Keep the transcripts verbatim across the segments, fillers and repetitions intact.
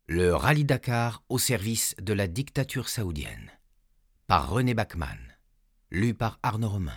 Le Rallye Dakar au service de la dictature saoudienne. Par René Bachmann. Lu par Arnaud Romain.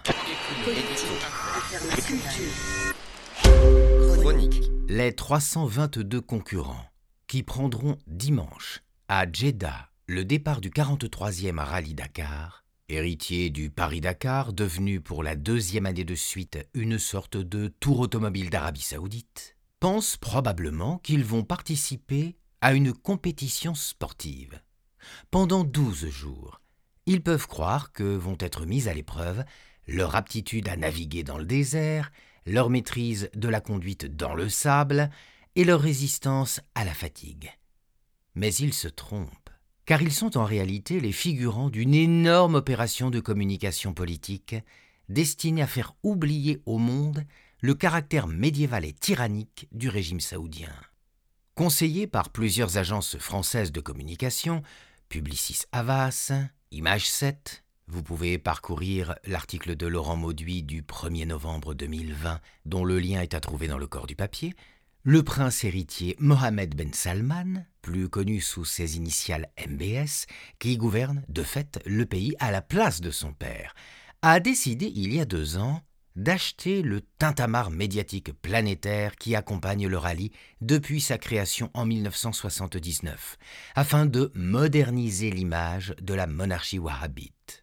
Chronique. Les trois cent vingt-deux concurrents qui prendront dimanche à Djeddah le départ du quarante-troisième Rallye Dakar, héritier du Paris-Dakar, devenu pour la deuxième année de suite une sorte de tour automobile d'Arabie Saoudite, pensent probablement qu'ils vont participer à une compétition sportive. Pendant douze jours, ils peuvent croire que vont être mises à l'épreuve leur aptitude à naviguer dans le désert, leur maîtrise de la conduite dans le sable et leur résistance à la fatigue. Mais ils se trompent, car ils sont en réalité les figurants d'une énorme opération de communication politique destinée à faire oublier au monde le caractère médiéval et tyrannique du régime saoudien. Conseillés par plusieurs agences françaises de communication, Publicis Havas, Image sept, vous pouvez parcourir l'article de Laurent Mauduit du premier novembre deux mille vingt, dont le lien est à trouver dans le corps du papier, le prince héritier Mohammed Ben Salman, plus connu sous ses initiales M B S, qui gouverne de fait le pays à la place de son père, a décidé il y a deux ans d'acheter le tintamarre médiatique planétaire qui accompagne le rallye depuis sa création en mille neuf cent soixante-dix-neuf, afin de moderniser l'image de la monarchie wahhabite.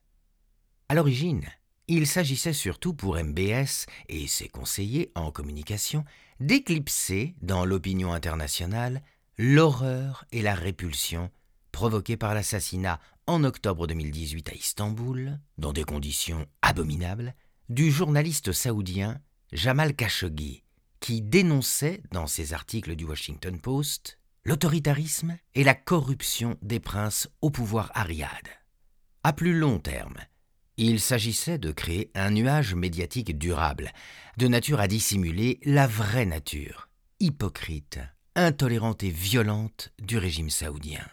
À l'origine, il s'agissait surtout pour M B S et ses conseillers en communication d'éclipser dans l'opinion internationale l'horreur et la répulsion provoquées par l'assassinat en octobre deux mille dix-huit à Istanbul, dans des conditions abominables, du journaliste saoudien Jamal Khashoggi, qui dénonçait dans ses articles du Washington Post l'autoritarisme et la corruption des princes au pouvoir à Riyad. À plus long terme, il s'agissait de créer un nuage médiatique durable, de nature à dissimuler la vraie nature, hypocrite, intolérante et violente du régime saoudien.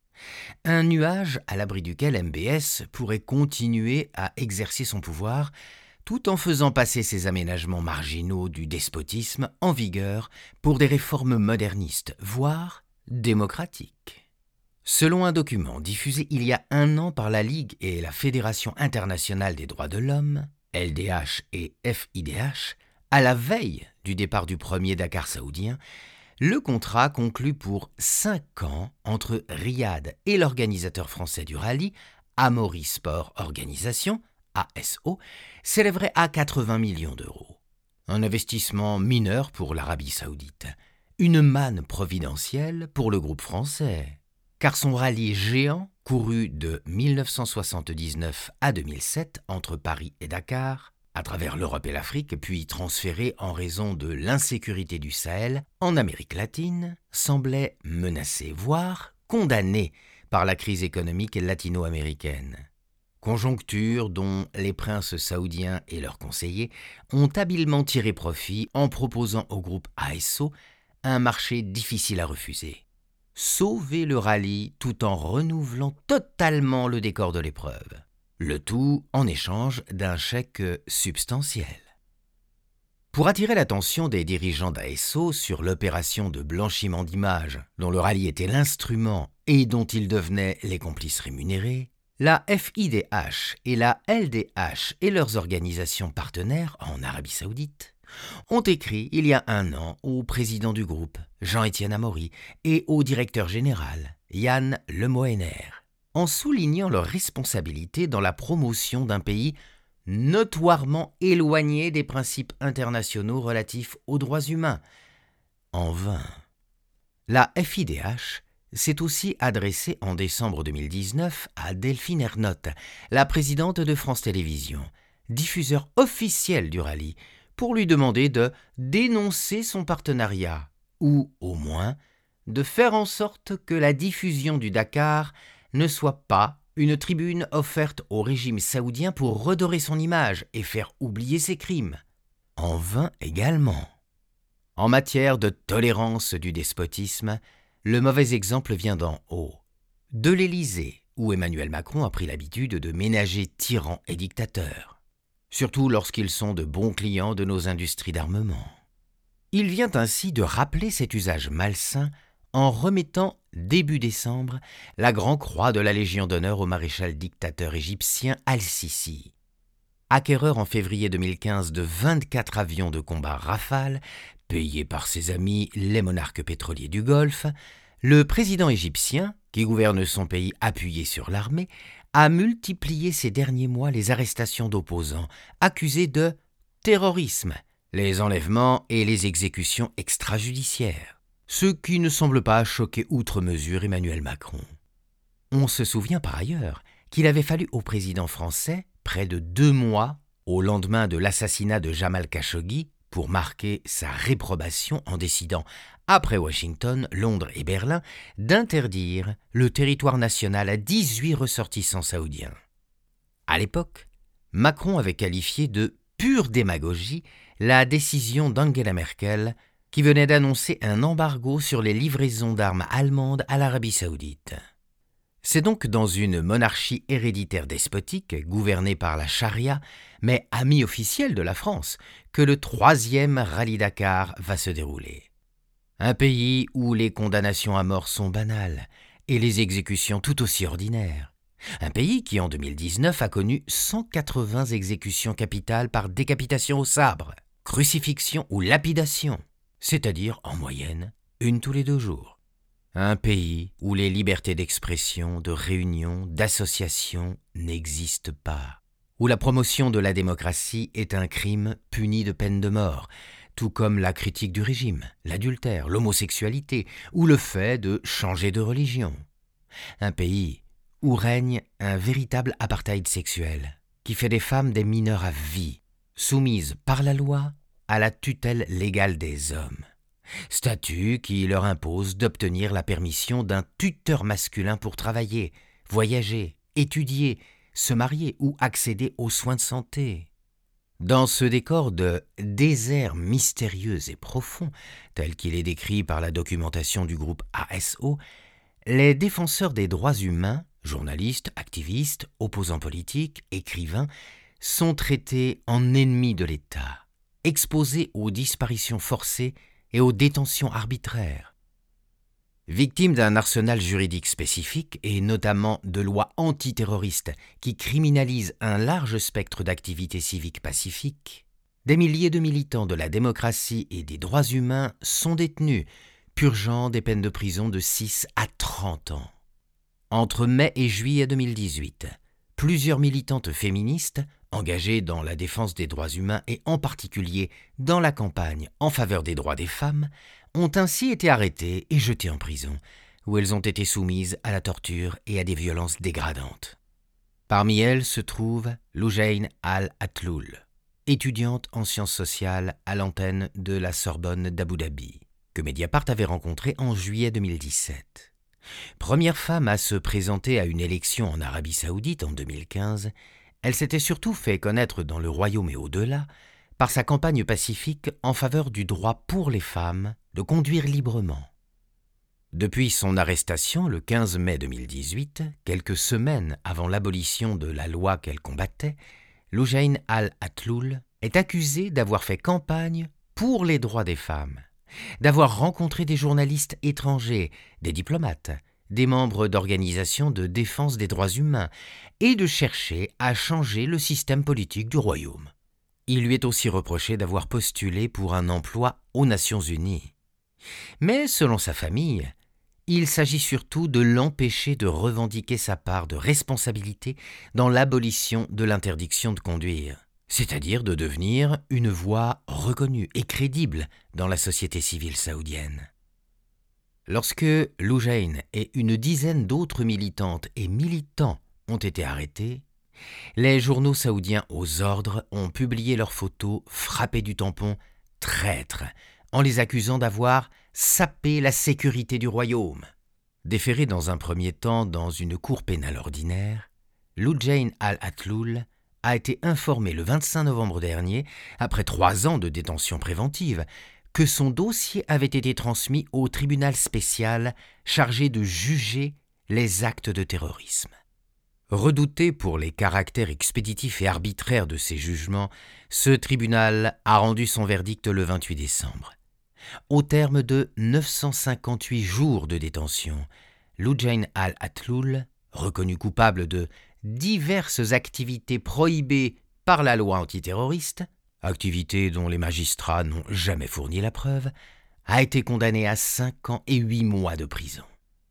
Un nuage à l'abri duquel M B S pourrait continuer à exercer son pouvoir tout en faisant passer ses aménagements marginaux du despotisme en vigueur pour des réformes modernistes, voire démocratiques. Selon un document diffusé il y a un an par la Ligue et la Fédération internationale des droits de l'homme, L D H et F I D H, à la veille du départ du premier Dakar saoudien, le contrat conclu pour cinq ans entre Riyad et l'organisateur français du rallye, Amaury Sport Organisation, A S O, s'élèverait à quatre-vingts millions d'euros. Un investissement mineur pour l'Arabie saoudite, une manne providentielle pour le groupe français, car son rallye géant, couru de mille neuf cent soixante-dix-neuf à deux mille sept entre Paris et Dakar, à travers l'Europe et l'Afrique, puis transféré en raison de l'insécurité du Sahel en Amérique latine, semblait menacé, voire condamné par la crise économique latino-américaine. Conjoncture dont les princes saoudiens et leurs conseillers ont habilement tiré profit en proposant au groupe A S O un marché difficile à refuser. Sauver le rallye tout en renouvelant totalement le décor de l'épreuve. Le tout en échange d'un chèque substantiel. Pour attirer l'attention des dirigeants d'A S O sur l'opération de blanchiment d'image dont le rallye était l'instrument et dont ils devenaient les complices rémunérés, la F I D H et la L D H et leurs organisations partenaires en Arabie Saoudite ont écrit il y a un an au président du groupe, Jean-Étienne Amaury, et au directeur général, Yann Lemoener, en soulignant leur responsabilité dans la promotion d'un pays notoirement éloigné des principes internationaux relatifs aux droits humains. En vain. La F I D H s'est aussi adressée en décembre deux mille dix-neuf à Delphine Ernotte, la présidente de France Télévisions, diffuseur officiel du rallye, pour lui demander de dénoncer son partenariat, ou au moins de faire en sorte que la diffusion du Dakar ne soit pas une tribune offerte au régime saoudien pour redorer son image et faire oublier ses crimes. En vain également. En matière de tolérance du despotisme, le mauvais exemple vient d'en haut, de l'Élysée, où Emmanuel Macron a pris l'habitude de ménager tyrans et dictateurs, surtout lorsqu'ils sont de bons clients de nos industries d'armement. Il vient ainsi de rappeler cet usage malsain en remettant, début décembre, la Grand Croix de la Légion d'honneur au maréchal dictateur égyptien Al-Sisi. Acquéreur en février deux mille quinze de vingt-quatre avions de combat Rafale, payés par ses amis les monarques pétroliers du Golfe, le président égyptien, qui gouverne son pays appuyé sur l'armée, a multiplié ces derniers mois les arrestations d'opposants accusés de terrorisme, les enlèvements et les exécutions extrajudiciaires, ce qui ne semble pas choquer outre mesure Emmanuel Macron. On se souvient par ailleurs qu'il avait fallu au président français près de deux mois au lendemain de l'assassinat de Jamal Khashoggi pour marquer sa réprobation en décidant, après Washington, Londres et Berlin, d'interdire le territoire national à dix-huit ressortissants saoudiens. À l'époque, Macron avait qualifié de pure démagogie la décision d'Angela Merkel qui venait d'annoncer un embargo sur les livraisons d'armes allemandes à l'Arabie saoudite. C'est donc dans une monarchie héréditaire despotique, gouvernée par la charia, mais amie officielle de la France, que le troisième rallye Dakar va se dérouler. Un pays où les condamnations à mort sont banales et les exécutions tout aussi ordinaires. Un pays qui, en deux mille dix-neuf, a connu cent quatre-vingts exécutions capitales par décapitation au sabre, crucifixion ou lapidation, c'est-à-dire, en moyenne, une tous les deux jours. Un pays où les libertés d'expression, de réunion, d'association n'existent pas, où la promotion de la démocratie est un crime puni de peine de mort, tout comme la critique du régime, l'adultère, l'homosexualité ou le fait de changer de religion. Un pays où règne un véritable apartheid sexuel, qui fait des femmes des mineurs à vie, soumises par la loi à la tutelle légale des hommes. Statut qui leur impose d'obtenir la permission d'un tuteur masculin pour travailler, voyager, étudier, se marier ou accéder aux soins de santé. Dans ce décor de désert mystérieux et profond, tel qu'il est décrit par la documentation du groupe A S O, les défenseurs des droits humains, journalistes, activistes, opposants politiques, écrivains, sont traités en ennemis de l'État, exposés aux disparitions forcées et aux détentions arbitraires. Victimes d'un arsenal juridique spécifique et notamment de lois antiterroristes qui criminalisent un large spectre d'activités civiques pacifiques, des milliers de militants de la démocratie et des droits humains sont détenus, purgeant des peines de prison de six à trente ans. Entre mai et juillet deux mille dix-huit, plusieurs militantes féministes, engagées dans la défense des droits humains et en particulier dans la campagne en faveur des droits des femmes, ont ainsi été arrêtées et jetées en prison, où elles ont été soumises à la torture et à des violences dégradantes. Parmi elles se trouve Loujain Al-Atloul, étudiante en sciences sociales à l'antenne de la Sorbonne d'Abu Dhabi, que Mediapart avait rencontrée en juillet deux mille dix-sept. Première femme à se présenter à une élection en Arabie saoudite en deux mille quinze, elle s'était surtout fait connaître dans le royaume et au-delà par sa campagne pacifique en faveur du droit pour les femmes de conduire librement. Depuis son arrestation le quinze mai deux mille dix-huit, quelques semaines avant l'abolition de la loi qu'elle combattait, Loujain Al-Atloul est accusée d'avoir fait campagne pour les droits des femmes, d'avoir rencontré des journalistes étrangers, des diplomates, des membres d'organisations de défense des droits humains et de chercher à changer le système politique du royaume. Il lui est aussi reproché d'avoir postulé pour un emploi aux Nations Unies. Mais selon sa famille, il s'agit surtout de l'empêcher de revendiquer sa part de responsabilité dans l'abolition de l'interdiction de conduire, c'est-à-dire de devenir une voix reconnue et crédible dans la société civile saoudienne. Lorsque Loujain et une dizaine d'autres militantes et militants ont été arrêtés, les journaux saoudiens aux ordres ont publié leurs photos frappées du tampon « traîtres » en les accusant d'avoir sapé la sécurité du royaume. Déféré dans un premier temps dans une cour pénale ordinaire, Loujain Al-Atloul a été informé le vingt-cinq novembre dernier, après trois ans de détention préventive, que son dossier avait été transmis au tribunal spécial chargé de juger les actes de terrorisme. Redouté pour les caractères expéditifs et arbitraires de ses jugements, ce tribunal a rendu son verdict le vingt-huit décembre. Au terme de neuf cent cinquante-huit jours de détention, Loujain al-Atloul, reconnu coupable de diverses activités prohibées par la loi antiterroriste, activités dont les magistrats n'ont jamais fourni la preuve, a été condamné à cinq ans et huit mois de prison.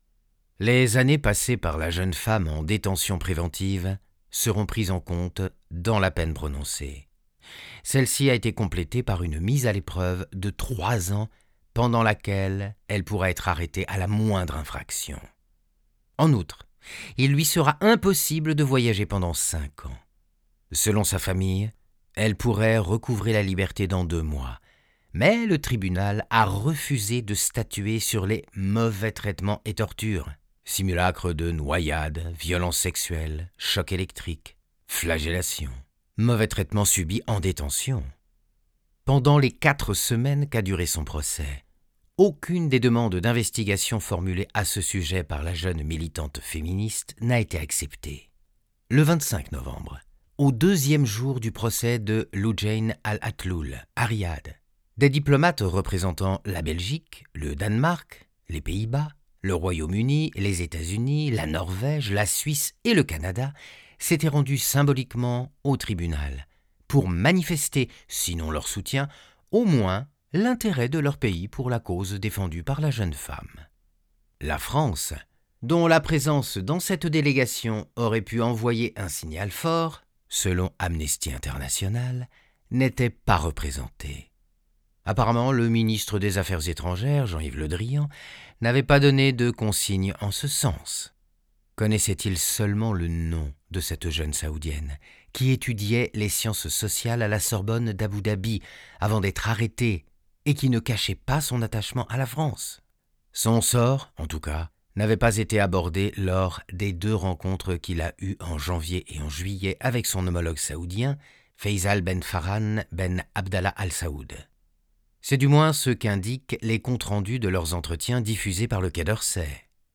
Les années passées par la jeune femme en détention préventive seront prises en compte dans la peine prononcée. Celle-ci a été complétée par une mise à l'épreuve de trois ans pendant laquelle elle pourra être arrêtée à la moindre infraction. En outre, il lui sera impossible de voyager pendant cinq ans. Selon sa famille, elle pourrait recouvrer la liberté dans deux mois, mais le tribunal a refusé de statuer sur les mauvais traitements et tortures, simulacres de noyade, violences sexuelles, chocs électriques, flagellation, mauvais traitements subis en détention. Pendant les quatre semaines qu'a duré son procès, aucune des demandes d'investigation formulées à ce sujet par la jeune militante féministe n'a été acceptée. Le vingt-cinq novembre, au deuxième jour du procès de Loujain al-Atloul à Riyad, des diplomates représentant la Belgique, le Danemark, les Pays-Bas, le Royaume-Uni, les États-Unis, la Norvège, la Suisse et le Canada s'étaient rendus symboliquement au tribunal pour manifester, sinon leur soutien, au moins l'intérêt de leur pays pour la cause défendue par la jeune femme. La France, dont la présence dans cette délégation aurait pu envoyer un signal fort, selon Amnesty International, n'était pas représentée. Apparemment, le ministre des Affaires étrangères, Jean-Yves Le Drian, n'avait pas donné de consigne en ce sens. Connaissait-il seulement le nom de cette jeune Saoudienne qui étudiait les sciences sociales à la Sorbonne d'Abu Dhabi avant d'être arrêtée et qui ne cachait pas son attachement à la France? Son sort, en tout cas, n'avait pas été abordé lors des deux rencontres qu'il a eues en janvier et en juillet avec son homologue saoudien, Faisal Ben Farhan Ben Abdallah Al Saoud. C'est du moins ce qu'indiquent les comptes rendus de leurs entretiens diffusés par le Quai d'Orsay.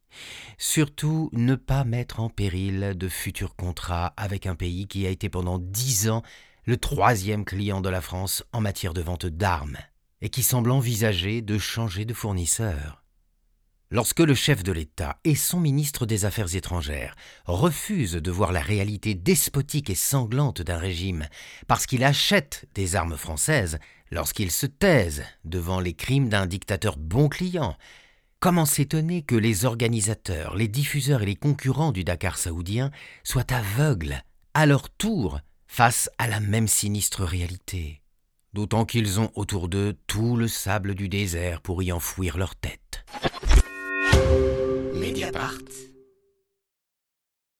Surtout, ne pas mettre en péril de futurs contrats avec un pays qui a été pendant dix ans le troisième client de la France en matière de vente d'armes et qui semble envisager de changer de fournisseur. Lorsque le chef de l'État et son ministre des Affaires étrangères refusent de voir la réalité despotique et sanglante d'un régime parce qu'il achète des armes françaises, lorsqu'ils se taisent devant les crimes d'un dictateur bon client, comment s'étonner que les organisateurs, les diffuseurs et les concurrents du Dakar saoudien soient aveugles, à leur tour, face à la même sinistre réalité, d'autant qu'ils ont autour d'eux tout le sable du désert pour y enfouir leur tête. Mediapart.